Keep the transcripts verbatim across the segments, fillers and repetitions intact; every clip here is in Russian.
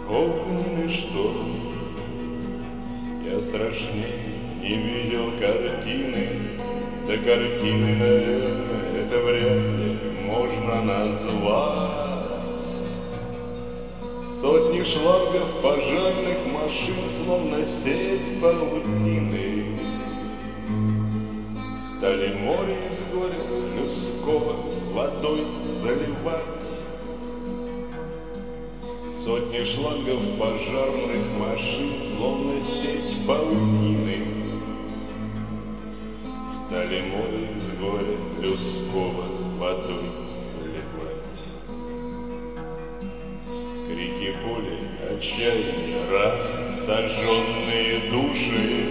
огненный шторм. Я страшнее не видел картины, да картины, наверное, это вряд ли можно назвать. Сотни шлангов пожарных машин, словно сеть паутины, стали море из горя людского водой заливать. Сотни шлангов пожарных машин, словно сеть паутины, стали море из горя людского водой заливать. Крики боли, отчаяния, ран, сожженные души,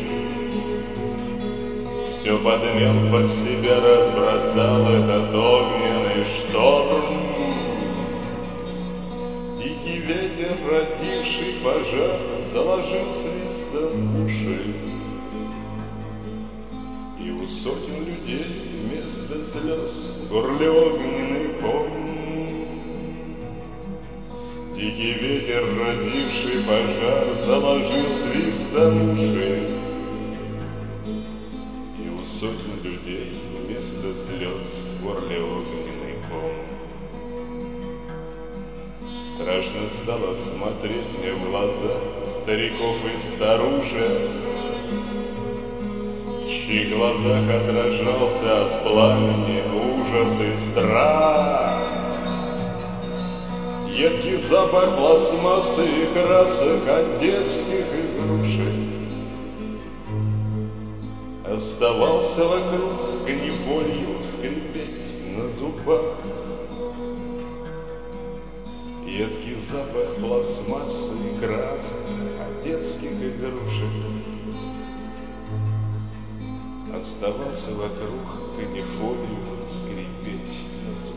все подмял под себя, разбросал этот огненный шторм. Дикий ветер, родивший пожар, заложил свистом уши, и у сотен людей вместо слез в горле огненный ком. Дикий ветер, родивший пожар, заложил свистом уши, и у сотен людей вместо слез в горле огненный ком. Страшно стало смотреть мне в глаза стариков и старушек, в чьих глазах отражался от пламени ужас и страх. Едкий запах пластмассы и красок от детских игрушек оставался вокруг, канифолью скрипеть на зубах. Едкий запах пластмассы и красок от детских игрушек оставался вокруг, канифолью скрипеть на зубах.